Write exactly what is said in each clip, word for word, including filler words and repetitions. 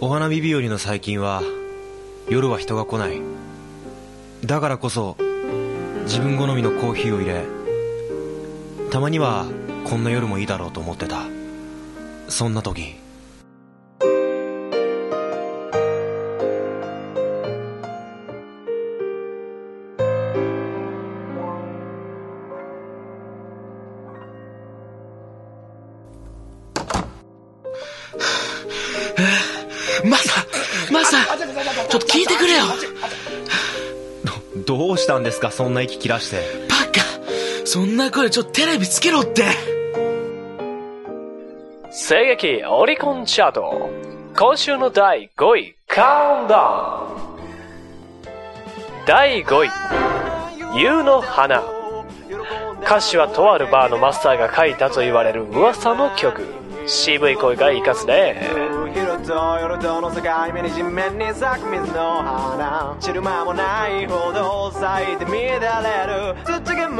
お花見日和の最近は夜は人が来ない。だからこそ自分好みのコーヒーを入れ、たまにはこんな夜もいいだろうと思ってた。そんな時、 マサマサちょっと聞いてくれよ。 ど, どうしたんですか、そんな息切らして。 バカ、そんな声ちょっとテレビつけろって。 声劇オリコンチャート、今週のだいごい、カウントダウン。だいごい、夕の花。歌詞はとあるバーのマスターが書いたと言われる噂の曲。渋い声がいかつね。昼と夜との境目に地面に咲く水の花、散る間もないほど咲いて乱れる土煙。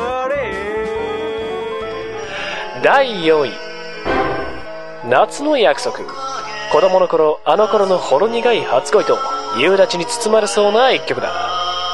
だいよんい、夏の約束。子供の頃、あの頃のほろ苦い初恋と夕立に包まれそうな一曲だ。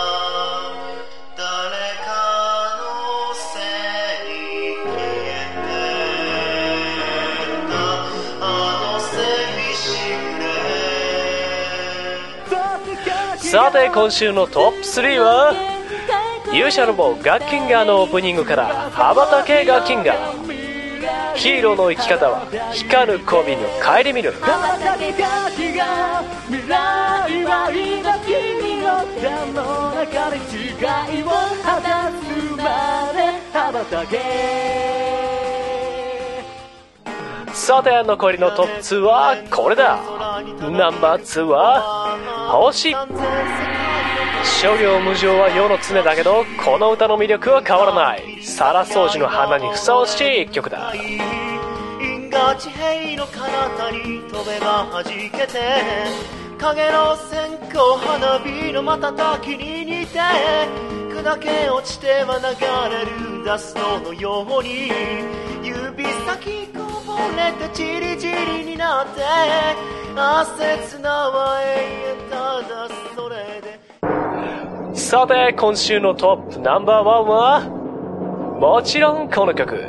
さて今週のトップスリーは、勇者ロボガッキンガーのオープニングから羽ばたけガッキンガー。ヒーローの生き方は光る恋の顧みる。羽ばたけガッキンガー、未来は今君の手の中で違いを果たすまで羽ばたけ。さて残りのトップツーはこれだ。ナンバーツーは星。諸行無常は世の常だけど、この歌の魅力は変わらない。皿掃除の花にふさわしい一曲だ。因果地平の彼方に飛べば弾けて、影の線香花火の瞬きに似て、砕け落ちては流れるダストのように、指先こぼれてチリチリになって、あ切なは永遠ただそれで。さて今週のトップナンバーワンはもちろんこの曲。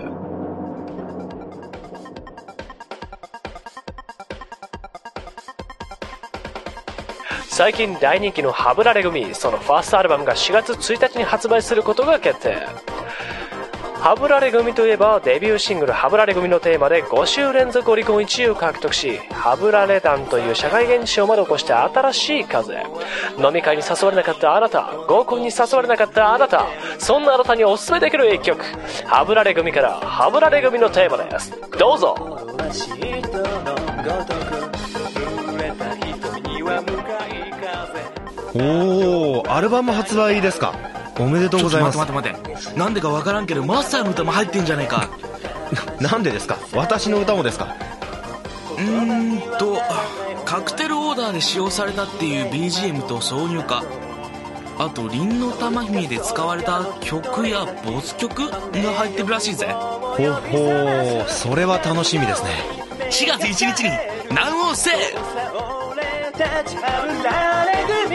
最近大人気のハブラレ組、そのファーストアルバムがしがつついたちに発売することが決定。ハブラレ組といえばデビューシングルハブラレ組のテーマでごしゅうれんぞくオリコンいちいを獲得し、ハブラレ団という社会現象まで起こした新しい風。飲み会に誘われなかったあなた、合コンに誘われなかったあなた、そんなあなたにおすすめできる一曲、ハブラレ組からハブラレ組のテーマです。どうぞ。 おー、アルバム発売ですか。おめでとうございます。 ちょっと待って待って待って、なんでかわからんけどマスターの歌も入ってんじゃないか。 な, なんでですか。私の歌もですか。 うーんとカクテルオーダーで使用されたっていう ビージーエム と挿入歌、あと凛の玉姫で使われた曲や没曲が入ってるらしいぜ。 ほほー、それは楽しみですね。 しがついちにちに南欧セール。